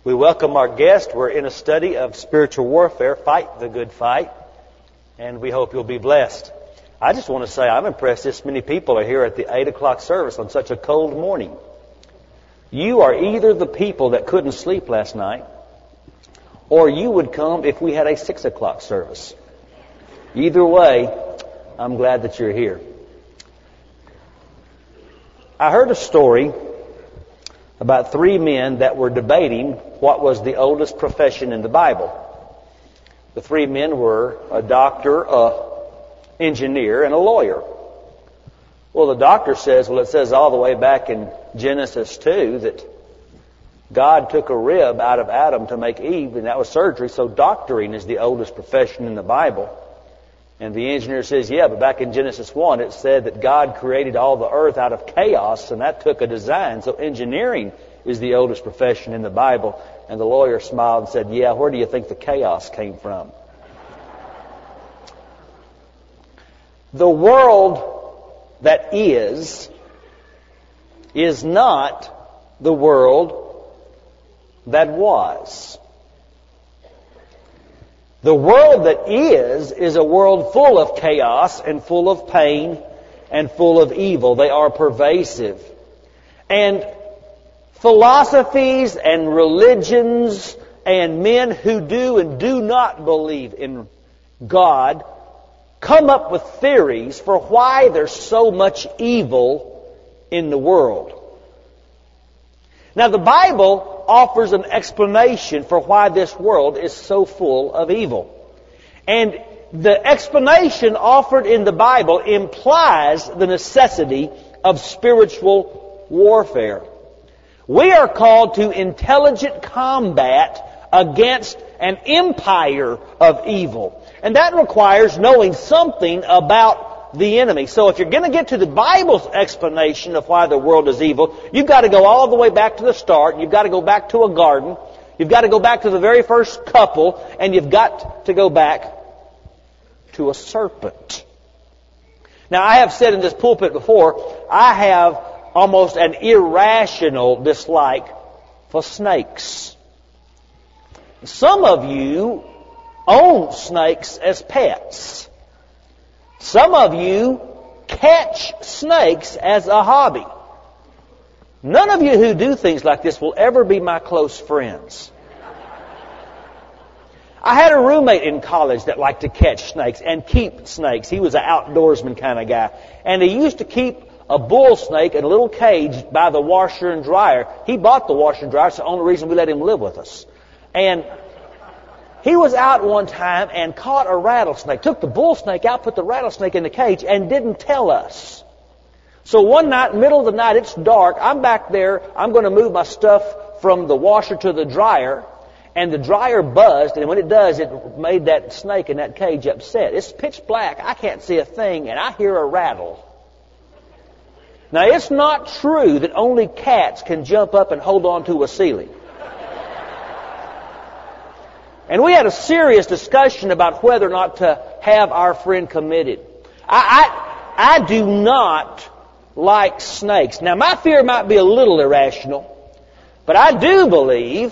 We welcome our guest. We're in a study of spiritual warfare, Fight the Good Fight, and we hope you'll be blessed. I just want to say I'm impressed this many people are here at the 8 o'clock service on such a cold morning. You are either the people that couldn't sleep last night, or you would come if we had a 6 o'clock service. Either way, I'm glad that you're here. I heard a story about 3 men that were debating what was the oldest profession in the Bible. The 3 men were a doctor, an engineer, and a lawyer. Well, the doctor says, it says all the way back in Genesis 2 that God took a rib out of Adam to make Eve, and that was surgery, so doctoring is the oldest profession in the Bible. And the engineer says, yeah, but back in Genesis 1 it said that God created all the earth out of chaos, and that took a design. So engineering is the oldest profession in the Bible. And the lawyer smiled and said, yeah, where do you think the chaos came from? The world that is not the world that was. The world that is a world full of chaos and full of pain and full of evil. They are pervasive. And philosophies and religions and men who do and do not believe in God come up with theories for why there's so much evil in the world. Now, the Bible offers an explanation for why this world is so full of evil. And the explanation offered in the Bible implies the necessity of spiritual warfare. We are called to intelligent combat against an empire of evil. And that requires knowing something about the enemy. So if you're going to get to the Bible's explanation of why the world is evil, you've got to go all the way back to the start. You've got to go back to a garden. You've got to go back to the very first couple. And you've got to go back to a serpent. Now, I have said in this pulpit before, I have almost an irrational dislike for snakes. Some of you own snakes as pets. Some of you catch snakes as a hobby. None of you who do things like this will ever be my close friends. I had a roommate in college that liked to catch snakes and keep snakes. He was an outdoorsman kind of guy. And he used to keep a bull snake in a little cage by the washer and dryer. He bought the washer and dryer. It's the only reason we let him live with us. And he was out one time and caught a rattlesnake, took the bull snake out, put the rattlesnake in the cage, and didn't tell us. So one night, middle of the night, it's dark, I'm back there, I'm going to move my stuff from the washer to the dryer, and the dryer buzzed, and when it does, it made that snake in that cage upset. It's pitch black, I can't see a thing, and I hear a rattle. Now, it's not true that only cats can jump up and hold on to a ceiling. And we had a serious discussion about whether or not to have our friend committed. I do not like snakes. Now, my fear might be a little irrational, but I do believe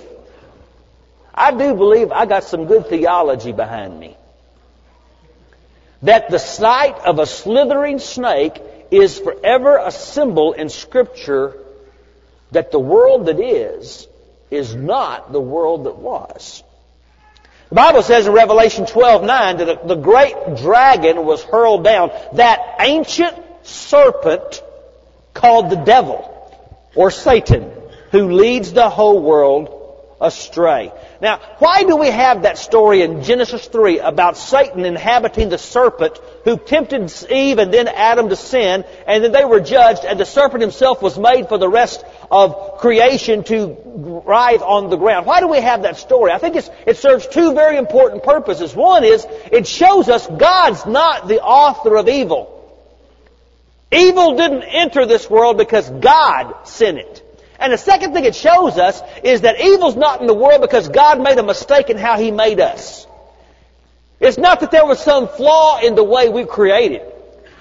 I got some good theology behind me. That the sight of a slithering snake is forever a symbol in Scripture that the world that is not the world that was. The Bible says in Revelation 12:9 that the great dragon was hurled down, that ancient serpent called the devil or Satan, who leads the whole world astray. Now, why do we have that story in Genesis 3 about Satan inhabiting the serpent who tempted Eve and then Adam to sin, and then they were judged, and the serpent himself was made for the rest of creation to writhe on the ground? Why do we have that story? I think it serves 2 very important purposes. One is, it shows us God's not the author of evil. Evil didn't enter this world because God sent it. And the second thing it shows us is that evil's not in the world because God made a mistake in how He made us. It's not that there was some flaw in the way we created.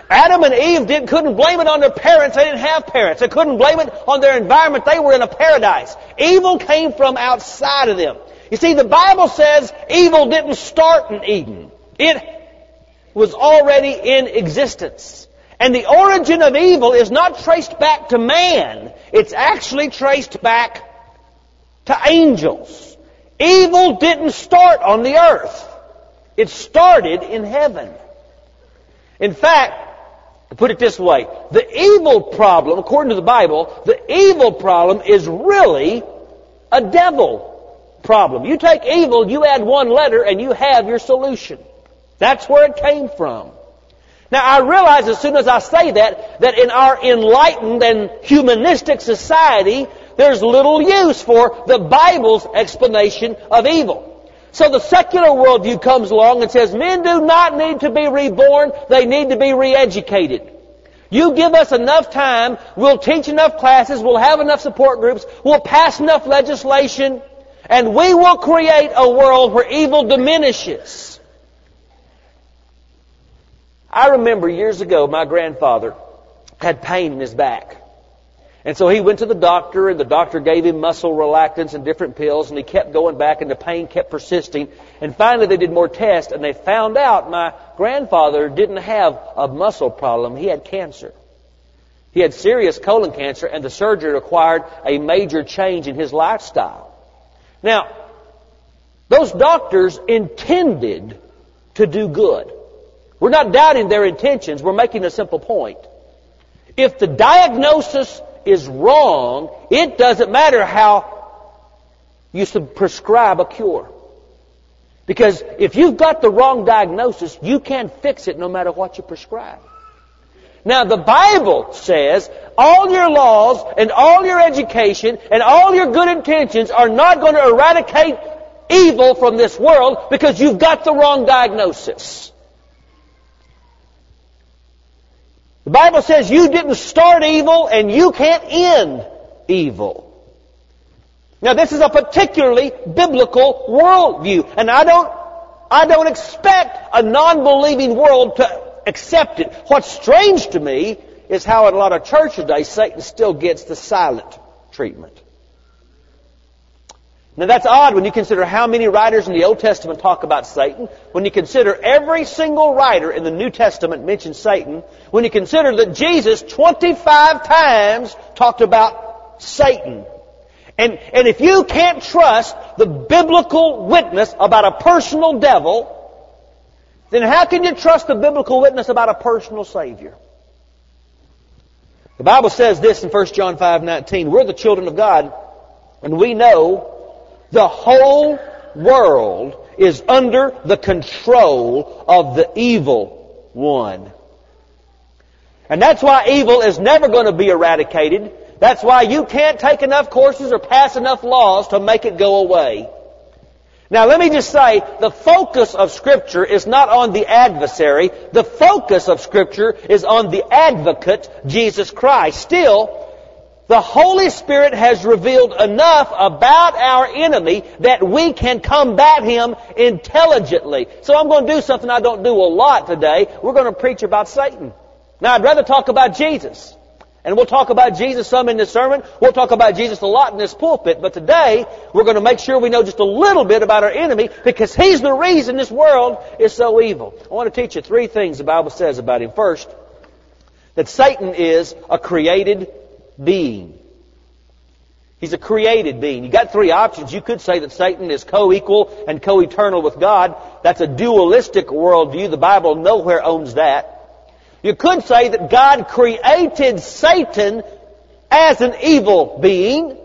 Adam and Eve couldn't blame it on their parents. They didn't have parents. They couldn't blame it on their environment. They were in a paradise. Evil came from outside of them. You see, the Bible says evil didn't start in Eden. It was already in existence. And the origin of evil is not traced back to man. It's actually traced back to angels. Evil didn't start on the earth. It started in heaven. In fact, to put it this way, the evil problem, according to the Bible, the evil problem is really a devil problem. You take evil, you add one letter, and you have your solution. That's where it came from. Now, I realize as soon as I say that in our enlightened and humanistic society, there's little use for the Bible's explanation of evil. So the secular worldview comes along and says, men do not need to be reborn, they need to be re-educated. You give us enough time, we'll teach enough classes, we'll have enough support groups, we'll pass enough legislation, and we will create a world where evil diminishes. I remember years ago, my grandfather had pain in his back. And so he went to the doctor, and the doctor gave him muscle relaxants and different pills, and he kept going back, and the pain kept persisting. And finally they did more tests, and they found out my grandfather didn't have a muscle problem. He had cancer. He had serious colon cancer, and the surgery required a major change in his lifestyle. Now, those doctors intended to do good. We're not doubting their intentions. We're making a simple point. If the diagnosis is wrong, it doesn't matter how you prescribe a cure. Because if you've got the wrong diagnosis, you can't fix it no matter what you prescribe. Now, the Bible says all your laws and all your education and all your good intentions are not going to eradicate evil from this world because you've got the wrong diagnosis. The Bible says you didn't start evil and you can't end evil. Now, this is a particularly biblical worldview, and I don't expect a non-believing world to accept it. What's strange to me is how in a lot of churches today Satan still gets the silent treatment. Now, that's odd when you consider how many writers in the Old Testament talk about Satan. When you consider every single writer in the New Testament mentions Satan. When you consider that Jesus 25 times talked about Satan. And if you can't trust the biblical witness about a personal devil, then how can you trust the biblical witness about a personal Savior? The Bible says this in 1 John 5:19. We're the children of God, and we know the whole world is under the control of the evil one. And that's why evil is never going to be eradicated. That's why you can't take enough courses or pass enough laws to make it go away. Now, let me just say, the focus of Scripture is not on the adversary. The focus of Scripture is on the advocate, Jesus Christ. Still, the Holy Spirit has revealed enough about our enemy that we can combat him intelligently. So I'm going to do something I don't do a lot today. We're going to preach about Satan. Now, I'd rather talk about Jesus. And we'll talk about Jesus some in this sermon. We'll talk about Jesus a lot in this pulpit. But today, we're going to make sure we know just a little bit about our enemy because he's the reason this world is so evil. I want to teach you three things the Bible says about him. First, that Satan is a created being. He's a created being. You got three options. You could say that Satan is co-equal and co-eternal with God. That's a dualistic worldview. The Bible nowhere owns that. You could say that God created Satan as an evil being.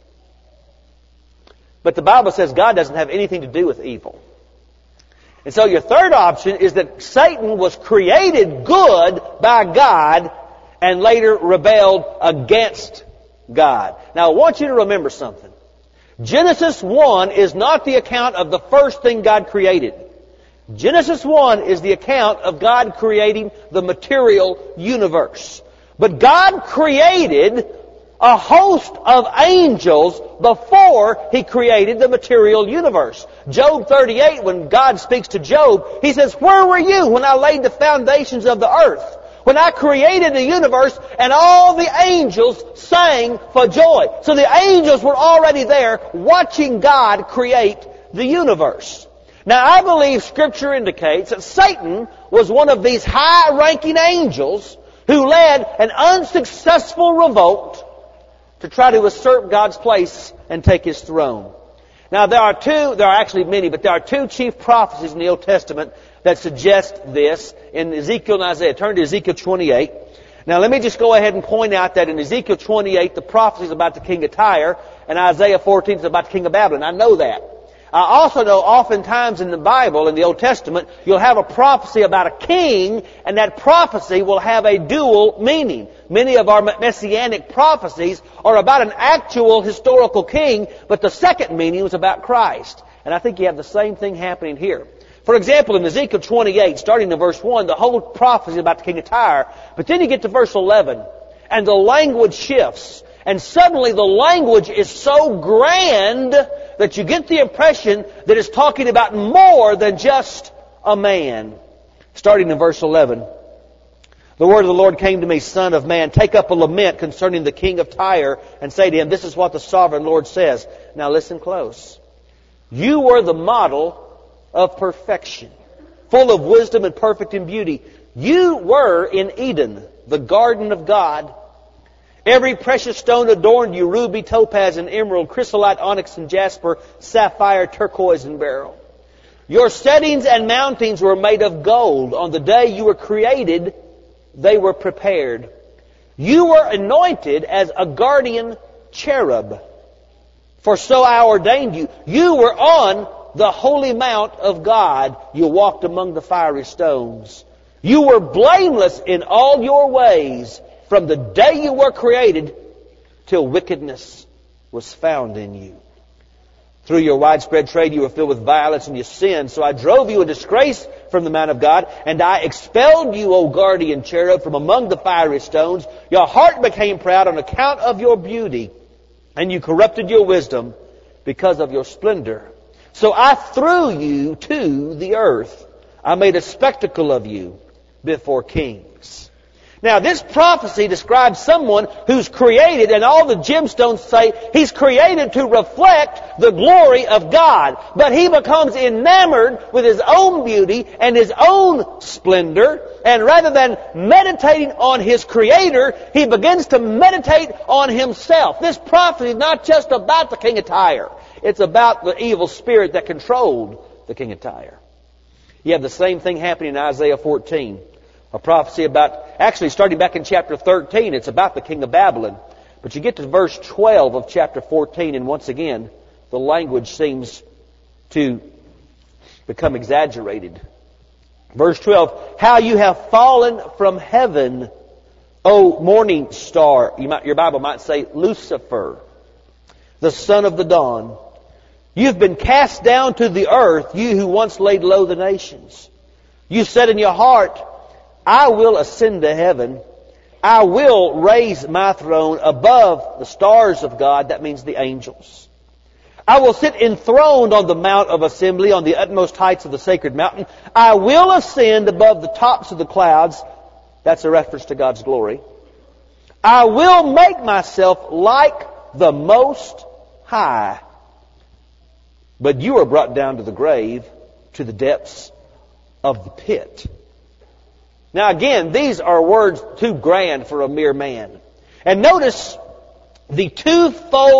But the Bible says God doesn't have anything to do with evil. And so your third option is that Satan was created good by God and later rebelled against God. Now, I want you to remember something. Genesis 1 is not the account of the first thing God created. Genesis 1 is the account of God creating the material universe. But God created a host of angels before He created the material universe. Job 38, when God speaks to Job, He says, "Where were you when I laid the foundations of the earth? When I created the universe and all the angels sang for joy. So the angels were already there watching God create the universe. Now I believe Scripture indicates that Satan was one of these high-ranking angels who led an unsuccessful revolt to try to usurp God's place and take His throne. Now there are actually many, but there are two chief prophecies in the Old Testament that suggest this in Ezekiel and Isaiah. Turn to Ezekiel 28. Now let me just go ahead and point out that in Ezekiel 28 the prophecy is about the king of Tyre, and Isaiah 14 is about the king of Babylon. I know that. I also know oftentimes in the Bible, in the Old Testament, you'll have a prophecy about a king, and that prophecy will have a dual meaning. Many of our messianic prophecies are about an actual historical king, but the second meaning was about Christ. And I think you have the same thing happening here. For example, in Ezekiel 28, starting in verse 1, the whole prophecy is about the king of Tyre, but then you get to verse 11, and the language shifts. And suddenly the language is so grand that you get the impression that it's talking about more than just a man. Starting in verse 11. The word of the Lord came to me, Son of man, take up a lament concerning the king of Tyre and say to him, this is what the sovereign Lord says. Now listen close. You were the model of perfection, full of wisdom and perfect in beauty. You were in Eden, the garden of God. Every precious stone adorned you, ruby, topaz, and emerald, chrysolite, onyx, and jasper, sapphire, turquoise, and beryl. Your settings and mountings were made of gold. On the day you were created, they were prepared. You were anointed as a guardian cherub, for so I ordained you. You were on the holy mount of God. You walked among the fiery stones. You were blameless in all your ways, from the day you were created till wickedness was found in you. Through your widespread trade you were filled with violence and you sinned. So I drove you in disgrace from the mount of God, and I expelled you, O guardian cherub, from among the fiery stones. Your heart became proud on account of your beauty, and you corrupted your wisdom because of your splendor. So I threw you to the earth. I made a spectacle of you before kings. Now, this prophecy describes someone who's created, and all the gemstones say he's created to reflect the glory of God. But he becomes enamored with his own beauty and his own splendor, and rather than meditating on his Creator, he begins to meditate on himself. This prophecy is not just about the king of Tyre. It's about the evil spirit that controlled the king of Tyre. You have the same thing happening in Isaiah 14. A prophecy about, actually starting back in chapter 13, it's about the king of Babylon. But you get to verse 12 of chapter 14, and once again, the language seems to become exaggerated. Verse 12, how you have fallen from heaven, O morning star. Your Bible might say Lucifer, the son of the dawn. You've been cast down to the earth, you who once laid low the nations. You said in your heart, I will ascend to heaven. I will raise my throne above the stars of God. That means the angels. I will sit enthroned on the mount of assembly, on the utmost heights of the sacred mountain. I will ascend above the tops of the clouds. That's a reference to God's glory. I will make myself like the Most High. But you are brought down to the grave, to the depths of the pit. Now again, these are words too grand for a mere man. And notice the two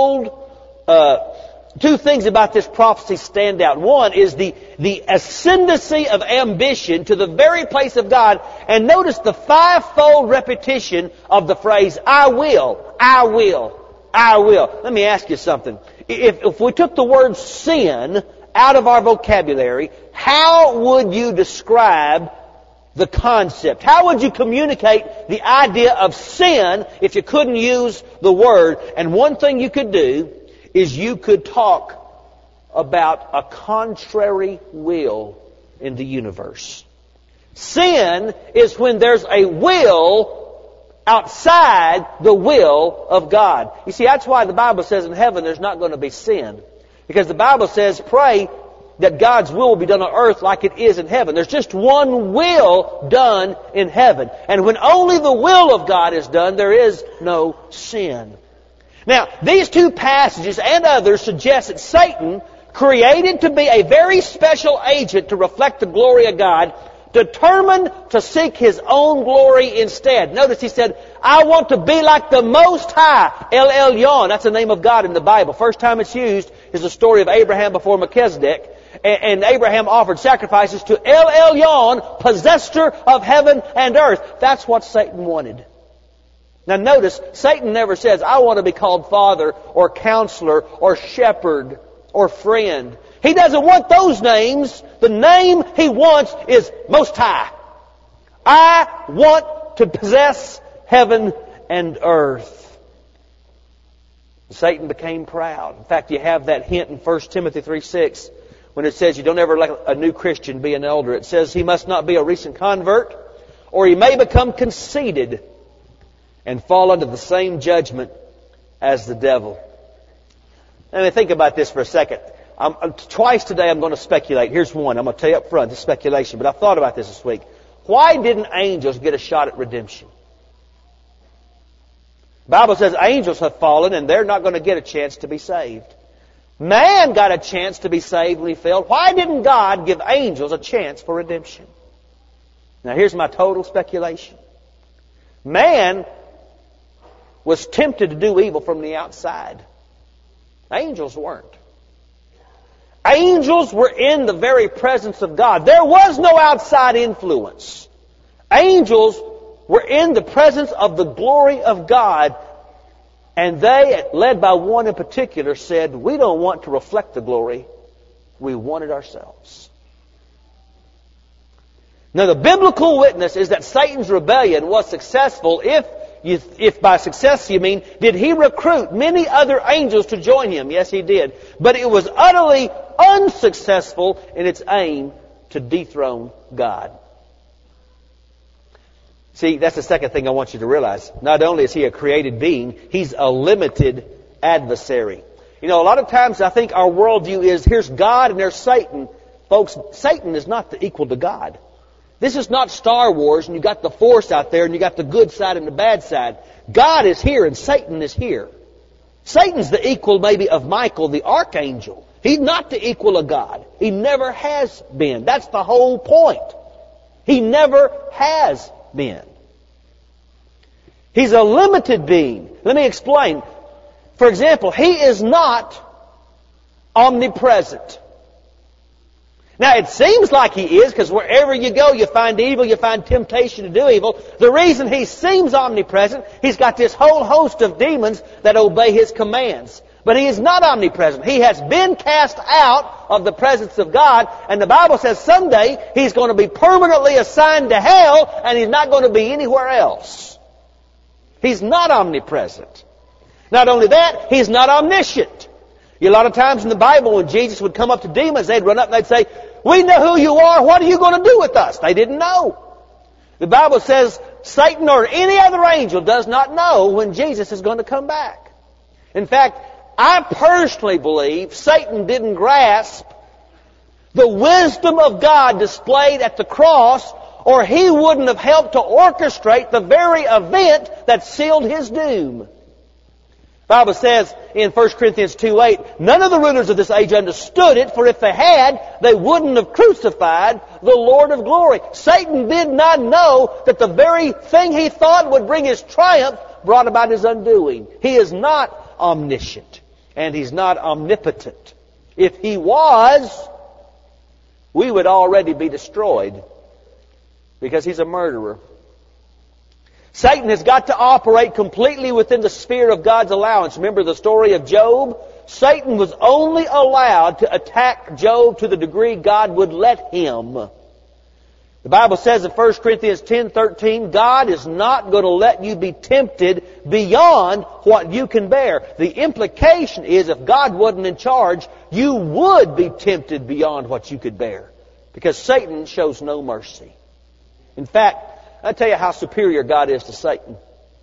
things about this prophecy stand out. One is the ascendancy of ambition to the very place of God. And notice the fivefold repetition of the phrase, I will, I will, I will. Let me ask you something. If we took the word sin out of our vocabulary, how would you describe the concept? How would you communicate the idea of sin if you couldn't use the word? And one thing you could do is you could talk about a contrary will in the universe. Sin is when there's a will outside the will of God. You see, that's why the Bible says in heaven there's not going to be sin. Because the Bible says, pray that God's will be done on earth like it is in heaven. There's just one will done in heaven. And when only the will of God is done, there is no sin. Now, these two passages and others suggest that Satan, created to be a very special agent to reflect the glory of God, determined to seek his own glory instead. Notice he said, I want to be like the Most High, El Elyon. That's the name of God in the Bible. First time it's used is the story of Abraham before Melchizedek. And Abraham offered sacrifices to El Elyon, possessor of heaven and earth. That's what Satan wanted. Now notice, Satan never says, I want to be called Father or Counselor or Shepherd or Friend. He doesn't want those names. The name he wants is Most High. I want to possess heaven and earth. Satan became proud. In fact, you have that hint in 1 Timothy 3:6 when it says you don't ever let a new Christian be an elder. It says he must not be a recent convert, or he may become conceited and fall under the same judgment as the devil. Let me think about this for a second. Twice today I'm going to speculate. Here's one. I'm going to tell you up front, this is speculation, but I thought about this week. Why didn't angels get a shot at redemption? The Bible says angels have fallen and they're not going to get a chance to be saved. Man got a chance to be saved when he fell. Why didn't God give angels a chance for redemption? Now here's my total speculation. Man was tempted to do evil from the outside. Angels weren't. Angels were in the very presence of God. There was no outside influence. Angels were in the presence of the glory of God, and they, led by one in particular, said, we don't want to reflect the glory, we want it ourselves. Now the biblical witness is that Satan's rebellion was successful if by success you mean, did he recruit many other angels to join him? Yes, he did. But it was utterly unsuccessful in its aim to dethrone God. See, that's the second thing I want you to realize. Not only is he a created being, he's a limited adversary. You know, a lot of times I think our worldview is, here's God and there's Satan. Folks, Satan is not the equal to God. This is not Star Wars and you got the Force out there and you got the good side and the bad side. God is here and Satan is here. Satan's the equal maybe of Michael, the archangel. He's not the equal of God. He never has been. That's the whole point. He never has been. He's a limited being. Let me explain. For example, he is not omnipresent. Now, it seems like he is, because wherever you go, you find evil, you find temptation to do evil. The reason he seems omnipresent, he's got this whole host of demons that obey his commands. But he is not omnipresent. He has been cast out of the presence of God, and the Bible says someday he's going to be permanently assigned to hell, and he's not going to be anywhere else. He's not omnipresent. Not only that, he's not omniscient. A lot of times in the Bible, when Jesus would come up to demons, they'd run up and they'd say, we know who you are. What are you going to do with us? They didn't know. The Bible says Satan or any other angel does not know when Jesus is going to come back. In fact, I personally believe Satan didn't grasp the wisdom of God displayed at the cross, or he wouldn't have helped to orchestrate the very event that sealed his doom. The Bible says in 1 Corinthians 2:8, none of the rulers of this age understood it, for if they had, they wouldn't have crucified the Lord of glory. Satan did not know that the very thing he thought would bring his triumph brought about his undoing. He is not omniscient, and he's not omnipotent. If he was, we would already be destroyed, because he's a murderer. Satan has got to operate completely within the sphere of God's allowance. Remember the story of Job? Satan was only allowed to attack Job to the degree God would let him. The Bible says in 1 Corinthians 10:13, God is not going to let you be tempted beyond what you can bear. The implication is if God wasn't in charge, you would be tempted beyond what you could bear. Because Satan shows no mercy. In fact, I'll tell you how superior God is to Satan.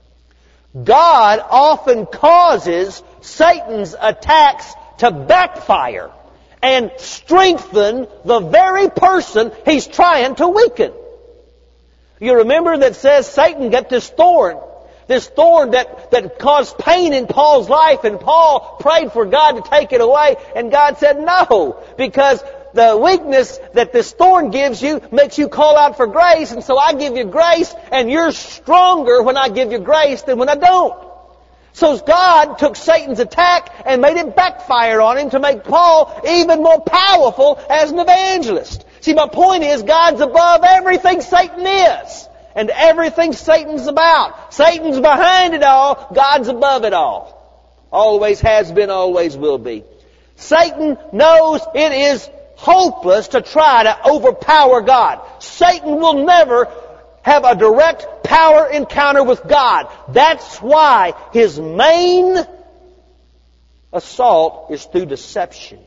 God often causes Satan's attacks to backfire. and strengthen the very person he's trying to weaken. You remember that says Satan got this thorn that caused pain in Paul's life, and Paul prayed for God to take it away, and God said no, because the weakness that this thorn gives you makes you call out for grace, and so I give you grace, and you're stronger when I give you grace than when I don't. So God took Satan's attack and made it backfire on him to make Paul even more powerful as an evangelist. See, my point is, God's above everything Satan is and everything Satan's about. Satan's behind it all. God's above it all. Always has been, always will be. Satan knows it is hopeless to try to overpower God. Satan will never have a direct power encounter with God. That's why his main assault is through deception.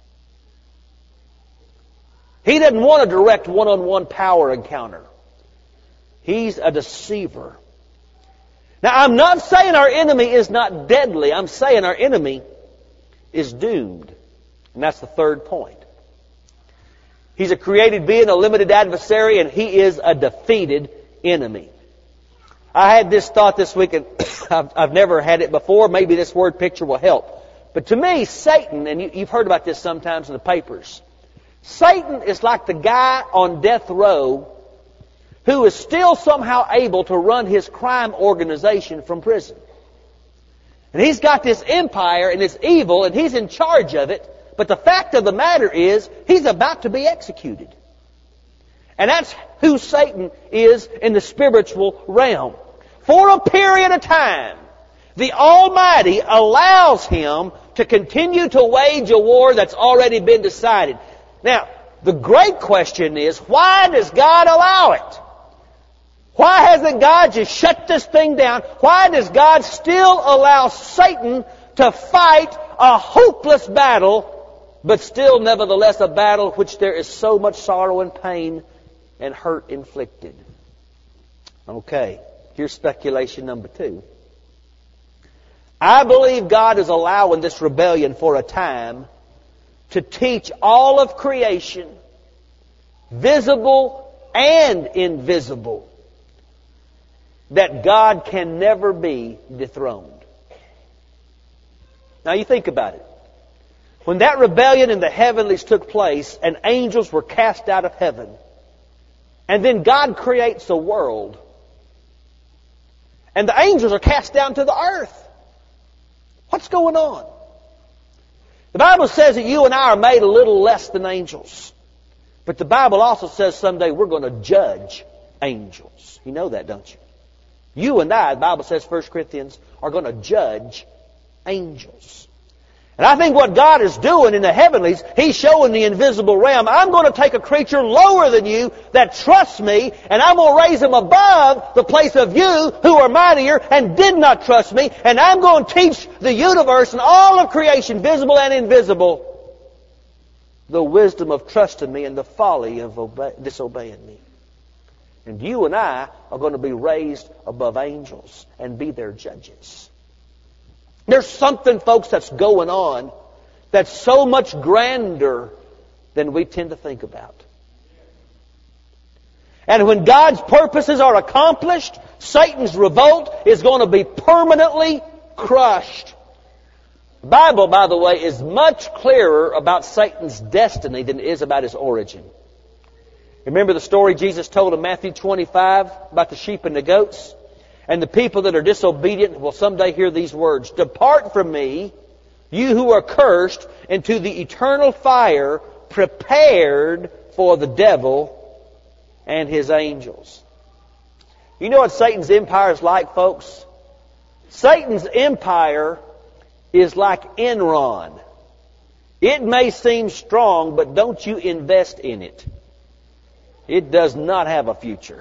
He doesn't want a direct one-on-one power encounter. He's a deceiver. Now, I'm not saying our enemy is not deadly. I'm saying our enemy is doomed. And that's the third point. He's a created being, a limited adversary, and he is a defeated enemy. I had this thought this week, and I've never had it before. Maybe this word picture will help. But to me, Satan, and you've heard about this sometimes in the papers, Satan is like the guy on death row who is still somehow able to run his crime organization from prison. And he's got this empire, and it's evil, and he's in charge of it. But the fact of the matter is, he's about to be executed. And that's who Satan is in the spiritual realm. For a period of time, the Almighty allows him to continue to wage a war that's already been decided. Now, the great question is, why does God allow it? Why hasn't God just shut this thing down? Why does God still allow Satan to fight a hopeless battle, but still nevertheless a battle which there is so much sorrow and pain and hurt inflicted? Okay, here's speculation number 2. I believe God is allowing this rebellion for a time to teach all of creation, visible and invisible, that God can never be dethroned. Now you think about it. When that rebellion in the heavenlies took place and angels were cast out of heaven, and then God creates a world, and the angels are cast down to the earth. What's going on? The Bible says that you and I are made a little less than angels. But the Bible also says someday we're going to judge angels. You know that, don't you? You and I, the Bible says, 1 Corinthians, are going to judge angels. And I think what God is doing in the heavenlies, He's showing the invisible realm. I'm going to take a creature lower than you that trusts me, and I'm going to raise them above the place of you who are mightier and did not trust me, and I'm going to teach the universe and all of creation, visible and invisible, the wisdom of trusting me and the folly of disobeying me. And you and I are going to be raised above angels and be their judges. There's something, folks, that's going on that's so much grander than we tend to think about. And when God's purposes are accomplished, Satan's revolt is going to be permanently crushed. The Bible, by the way, is much clearer about Satan's destiny than it is about his origin. Remember the story Jesus told in Matthew 25 about the sheep and the goats? And the people that are disobedient will someday hear these words, "Depart from me, you who are cursed, into the eternal fire prepared for the devil and his angels." You know what Satan's empire is like, folks? Satan's empire is like Enron. It may seem strong, but don't you invest in it. It does not have a future.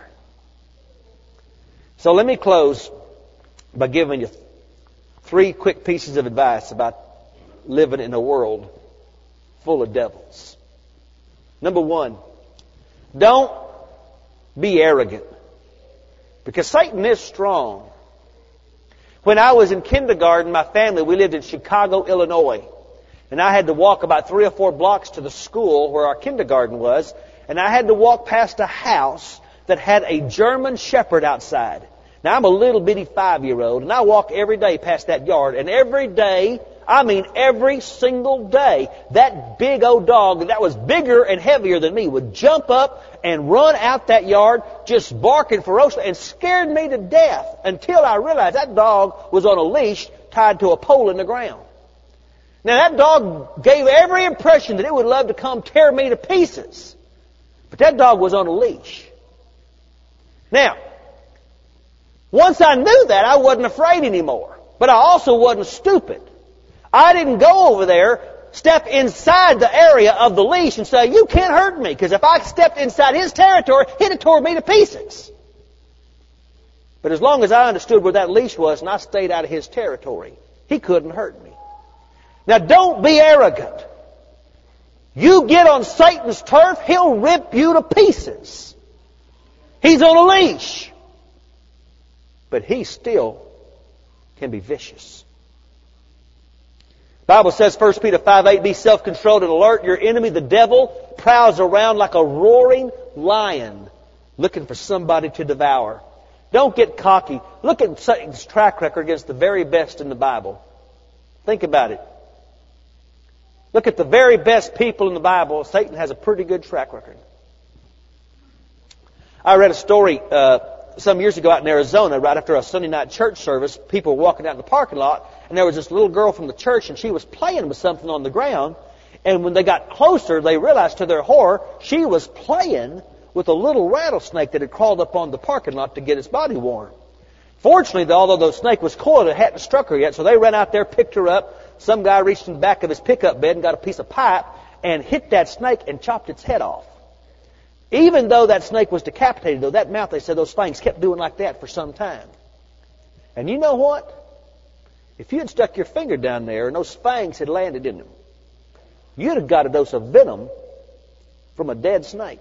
So let me close by giving you 3 quick pieces of advice about living in a world full of devils. Number 1, don't be arrogant, because Satan is strong. When I was in kindergarten, my family, we lived in Chicago, Illinois. And I had to walk about 3 or 4 blocks to the school where our kindergarten was. And I had to walk past a house that had a German Shepherd outside. Now, I'm a little bitty 5-year-old, and I walk every day past that yard. And every day, I mean every single day, that big old dog that was bigger and heavier than me would jump up and run out that yard just barking ferociously and scared me to death until I realized that dog was on a leash tied to a pole in the ground. Now, that dog gave every impression that it would love to come tear me to pieces. But that dog was on a leash. Now, once I knew that, I wasn't afraid anymore. But I also wasn't stupid. I didn't go over there, step inside the area of the leash and say, you can't hurt me. Because if I stepped inside his territory, he'd have tore me to pieces. But as long as I understood where that leash was and I stayed out of his territory, he couldn't hurt me. Now, don't be arrogant. You get on Satan's turf, he'll rip you to pieces. He's on a leash. But he still can be vicious. The Bible says, 1 Peter 5:8, be self-controlled and alert. Your enemy, the devil, prowls around like a roaring lion looking for somebody to devour. Don't get cocky. Look at Satan's track record against the very best in the Bible. Think about it. Look at the very best people in the Bible. Satan has a pretty good track record. I read a story some years ago out in Arizona, right after a Sunday night church service. People were walking out in the parking lot, and there was this little girl from the church, and she was playing with something on the ground. And when they got closer, they realized to their horror, she was playing with a little rattlesnake that had crawled up on the parking lot to get its body warm. Fortunately, although the snake was coiled, it hadn't struck her yet, so they ran out there, picked her up. Some guy reached in the back of his pickup bed and got a piece of pipe and hit that snake and chopped its head off. Even though that snake was decapitated, though, that mouth, they said, those fangs kept doing like that for some time. And you know what? If you had stuck your finger down there and those fangs had landed in him, you'd have got a dose of venom from a dead snake.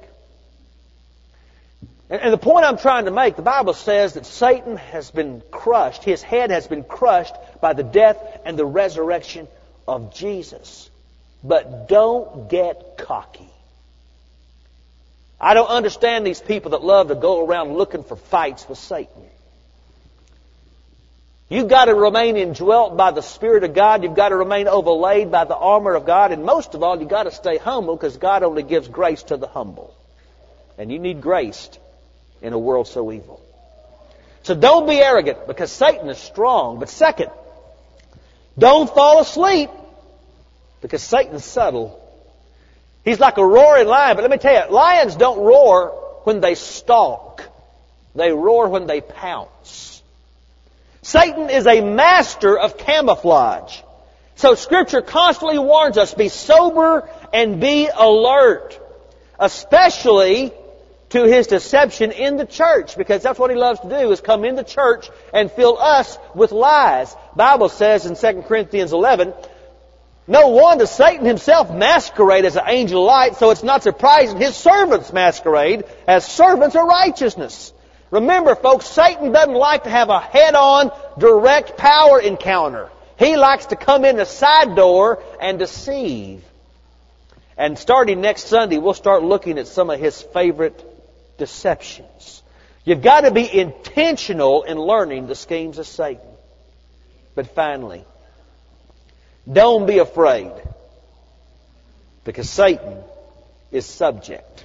And the point I'm trying to make, the Bible says that Satan has been crushed. His head has been crushed by the death and the resurrection of Jesus. But don't get cocky. I don't understand these people that love to go around looking for fights with Satan. You've got to remain indwelt by the Spirit of God. You've got to remain overlaid by the armor of God. And most of all, you've got to stay humble because God only gives grace to the humble. And you need grace in a world so evil. So don't be arrogant because Satan is strong. But second, don't fall asleep because Satan's subtle. He's like a roaring lion. But let me tell you, lions don't roar when they stalk. They roar when they pounce. Satan is a master of camouflage. So Scripture constantly warns us, be sober and be alert. Especially to his deception in the church, because that's what he loves to do, is come into church and fill us with lies. The Bible says in 2 Corinthians 11, no wonder Satan himself masquerade as an angel of light, so it's not surprising his servants masquerade as servants of righteousness. Remember, folks, Satan doesn't like to have a head-on, direct power encounter. He likes to come in the side door and deceive. And starting next Sunday, we'll start looking at some of his favorite deceptions. You've got to be intentional in learning the schemes of Satan. But finally, don't be afraid, because Satan is subject.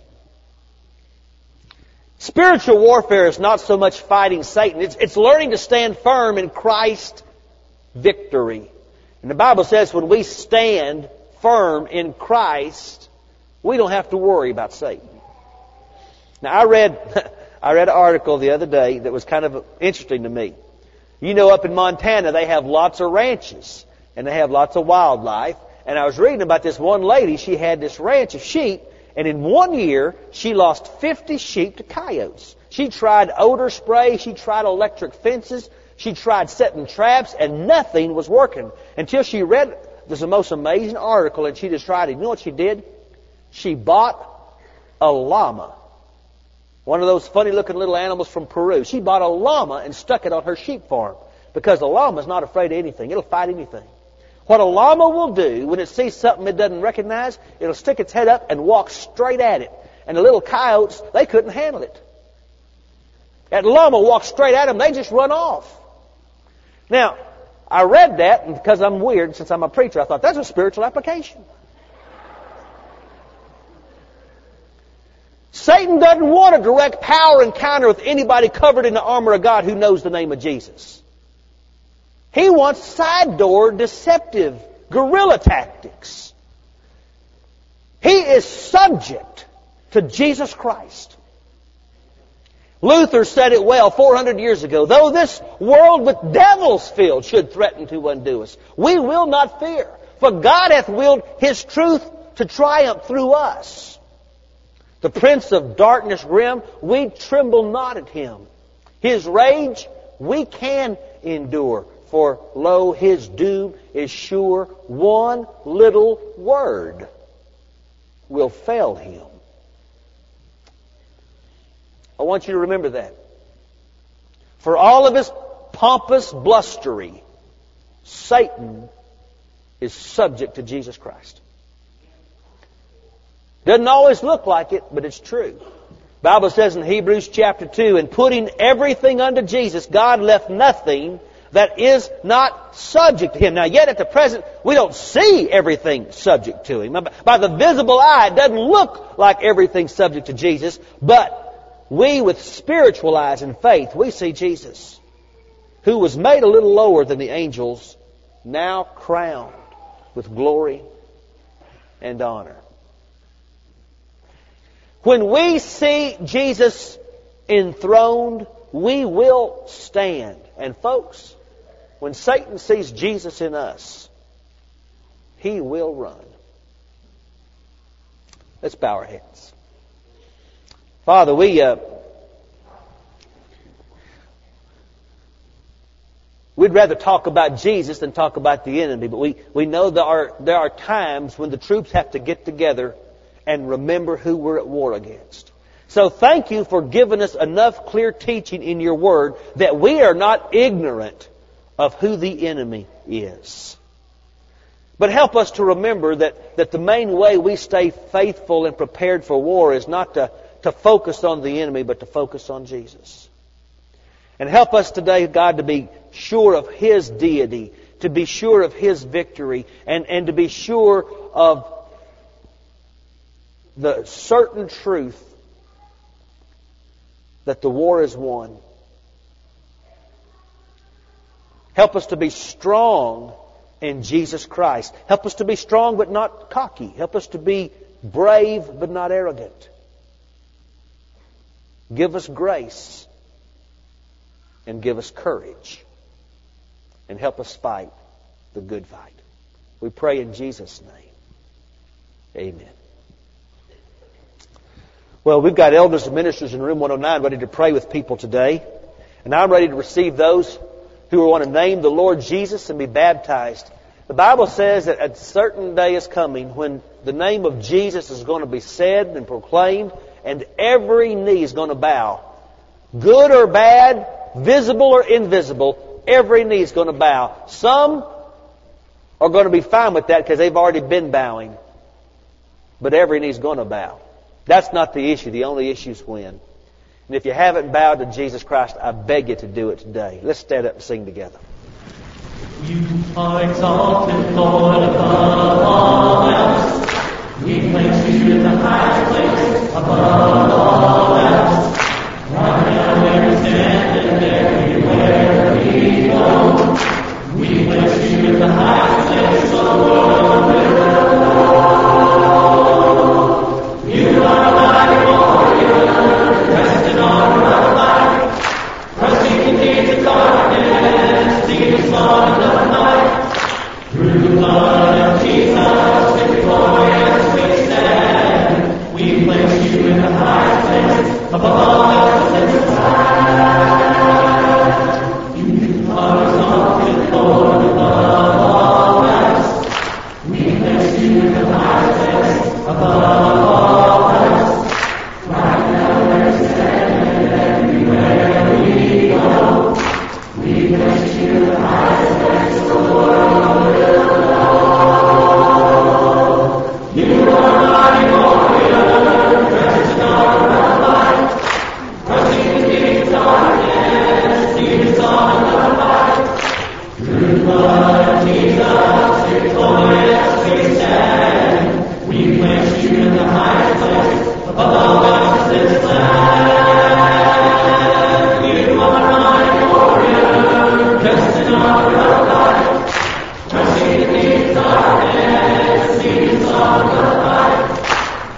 Spiritual warfare is not so much fighting Satan. It's learning to stand firm in Christ's victory. And the Bible says when we stand firm in Christ, we don't have to worry about Satan. Now, I read an article the other day that was kind of interesting to me. You know, up in Montana, they have lots of ranches, and they have lots of wildlife. And I was reading about this one lady. She had this ranch of sheep, and in 1 year, she lost 50 sheep to coyotes. She tried odor spray. She tried electric fences. She tried setting traps, and nothing was working until she read this most amazing article, and she just tried it. You know what she did? She bought a llama. One of those funny-looking little animals from Peru. She bought a llama and stuck it on her sheep farm because the llama's not afraid of anything. It'll fight anything. What a llama will do when it sees something it doesn't recognize, it'll stick its head up and walk straight at it. And the little coyotes, they couldn't handle it. That llama walked straight at them, they just run off. Now, I read that, and because I'm weird, since I'm a preacher, I thought that's a spiritual application. Satan doesn't want a direct power encounter with anybody covered in the armor of God who knows the name of Jesus. He wants side door, deceptive, guerrilla tactics. He is subject to Jesus Christ. Luther said it well 400 years ago. Though this world with devils filled should threaten to undo us, we will not fear. For God hath willed His truth to triumph through us. The prince of darkness grim, we tremble not at him. His rage we can endure. For lo, his doom is sure. One little word will fail him. I want you to remember that. For all of his pompous blustery, Satan is subject to Jesus Christ. Doesn't always look like it, but it's true. The Bible says in Hebrews chapter 2, and putting everything unto Jesus, God left nothing that is not subject to Him. Now, yet at the present, we don't see everything subject to Him. By the visible eye, it doesn't look like everything's subject to Jesus, but we with spiritual eyes and faith, we see Jesus, who was made a little lower than the angels, now crowned with glory and honor. When we see Jesus enthroned, we will stand. And folks, when Satan sees Jesus in us, he will run. Let's bow our heads. Father, we'd rather talk about Jesus than talk about the enemy, but we know there are times when the troops have to get together and remember who we're at war against. So thank you for giving us enough clear teaching in your word that we are not ignorant of who the enemy is. But help us to remember that the main way we stay faithful and prepared for war is not to focus on the enemy, but to focus on Jesus. And help us today, God, to be sure of His deity, to be sure of His victory, and to be sure of the certain truth that the war is won. Help us to be strong in Jesus Christ. Help us to be strong but not cocky. Help us to be brave but not arrogant. Give us grace and give us courage and help us fight the good fight. We pray in Jesus' name. Amen. Well, we've got elders and ministers in room 109 ready to pray with people today. And I'm ready to receive those who want to name the Lord Jesus and be baptized. The Bible says that a certain day is coming when the name of Jesus is going to be said and proclaimed, and every knee is going to bow. Good or bad, visible or invisible, every knee is going to bow. Some are going to be fine with that because they've already been bowing. But every knee is going to bow. That's not the issue. The only issue is when. And if you haven't bowed to Jesus Christ, I beg you to do it today. Let's stand up and sing together. You are exalted, Lord, above all else. We place you in the highest place, above all else. Right now, where we stand and everywhere we go, we place you in the highest place, O Lord, you are mighty warrior, resting on our life, pressing into the darkness, deep slaughter of night. Through the blood of Jesus, victorious we stand. We place you in the high.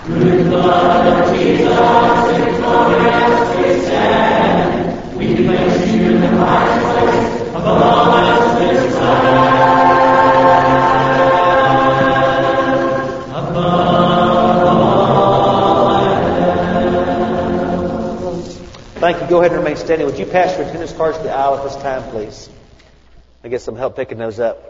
Through the blood of Jesus, victoriously stand. We place you in the highest place above all else this land. Thank you. Go ahead and remain standing. Would you pass your attendance cards to the aisle at this time, please? I get some help picking those up.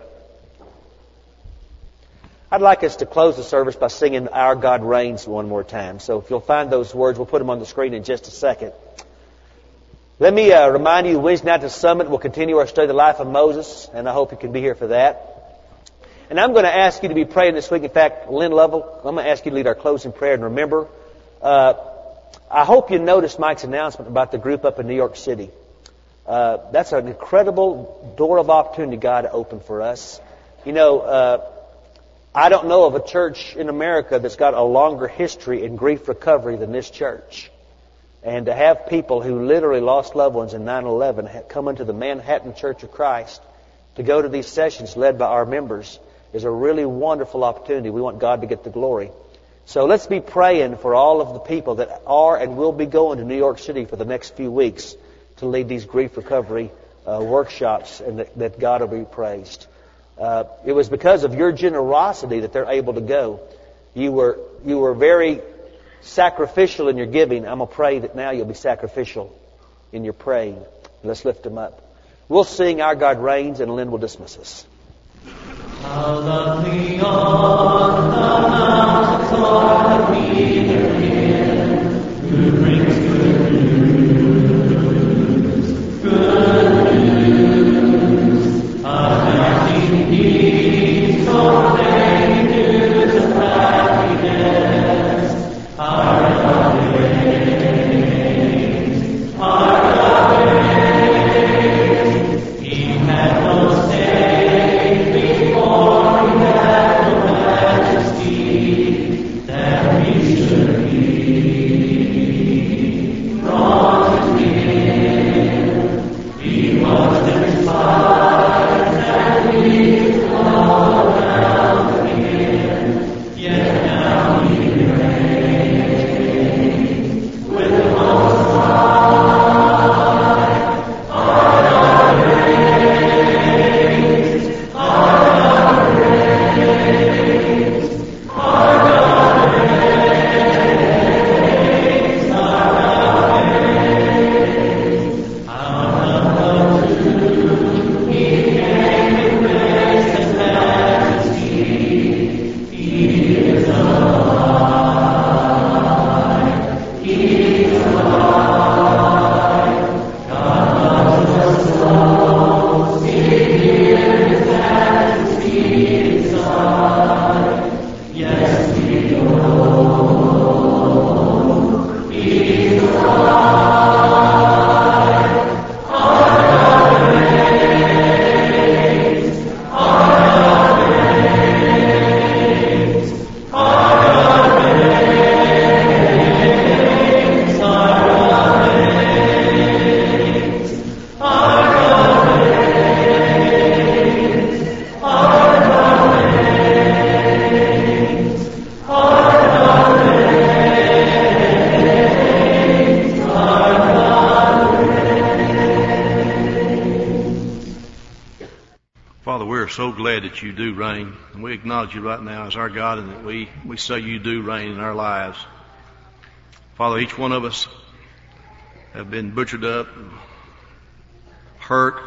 I'd like us to close the service by singing Our God Reigns one more time. So if you'll find those words, we'll put them on the screen in just a second. Let me remind you, Wednesday night at the Summit, we'll continue our study of the life of Moses, and I hope you can be here for that. And I'm going to ask you to be praying this week. In fact, Lynn Lovell, I'm going to ask you to lead our closing prayer. And remember, I hope you noticed Mike's announcement about the group up in New York City. That's an incredible door of opportunity God opened for us. You know, I don't know of a church in America that's got a longer history in grief recovery than this church. And to have people who literally lost loved ones in 9/11 come into the Manhattan Church of Christ to go to these sessions led by our members is a really wonderful opportunity. We want God to get the glory. So let's be praying for all of the people that are and will be going to New York City for the next few weeks to lead these grief recovery workshops, and that God will be praised. It was because of your generosity that they're able to go. You were very sacrificial in your giving. I'm going to pray that now you'll be sacrificial in your praying. Let's lift them up. We'll sing Our God Reigns, and Lynn will dismiss us. How lovely on the mountains are the feet of Him who brings good news, good news. Announcing peace, proclaiming news of happiness. Our God reigns, our God reigns. He had no stay before He had no majesty that we should be drawn to Him. He was despised and we all around Him, yet now He reigns with the Most High. Our God reigns, our God reigns, our God reigns, our God reigns. Out of the tomb He came with grace and majesty. He is alive, He is alive. God loves us so, see here His majesty inside. Yes, we know He is alive. Our God reigns, our God reigns, our God reigns, our God reigns, our God reigns, our God reigns, our God reigns, our God reigns. Father, we're so glad that you do reign, and we acknowledge you right now as our God, and that we say you do reign in our lives. Father, each one of us have been butchered up, hurt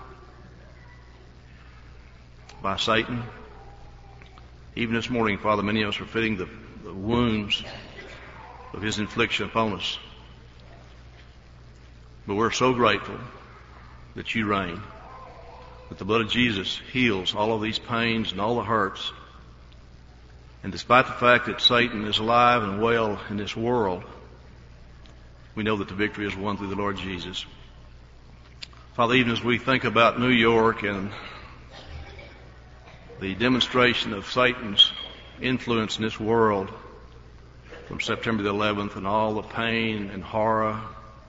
by Satan. Even this morning, Father, many of us are feeling the wounds of his infliction upon us. But we're so grateful that you reign, that the blood of Jesus heals all of these pains and all the hurts. And despite the fact that Satan is alive and well in this world, we know that the victory is won through the Lord Jesus. Father, even as we think about New York and the demonstration of Satan's influence in this world from September the 11th, and all the pain and horror,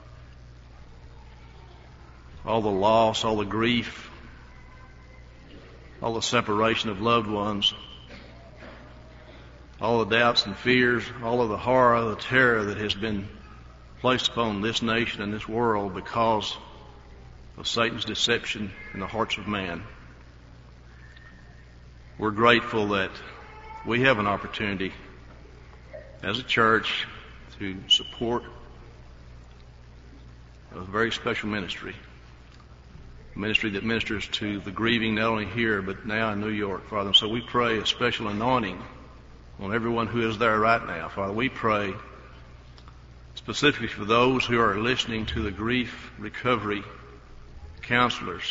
all the loss, all the grief, all the separation of loved ones, all the doubts and fears, all of the horror, the terror that has been placed upon this nation and this world because of Satan's deception in the hearts of man. We're grateful that we have an opportunity as a church to support a very special ministry, a ministry that ministers to the grieving not only here but now in New York, Father. And so we pray a special anointing on everyone who is there right now. Father, we pray specifically for those who are listening to the grief recovery counselors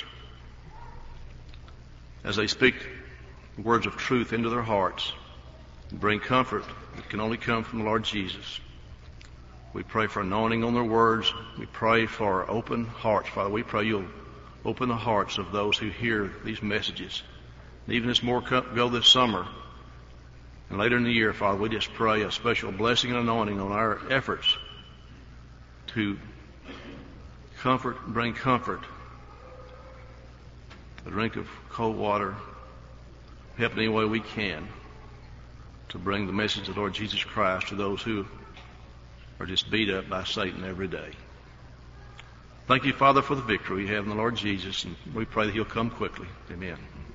as they speak words of truth into their hearts and bring comfort that can only come from the Lord Jesus. We pray for anointing on their words. We pray for open hearts. Father, we pray you'll open the hearts of those who hear these messages. And even as more go this summer and later in the year, Father, we just pray a special blessing and anointing on our efforts to comfort, bring comfort, a drink of cold water, help in any way we can to bring the message of the Lord Jesus Christ to those who are just beat up by Satan every day. Thank you, Father, for the victory we have in the Lord Jesus, and we pray that He'll come quickly. Amen.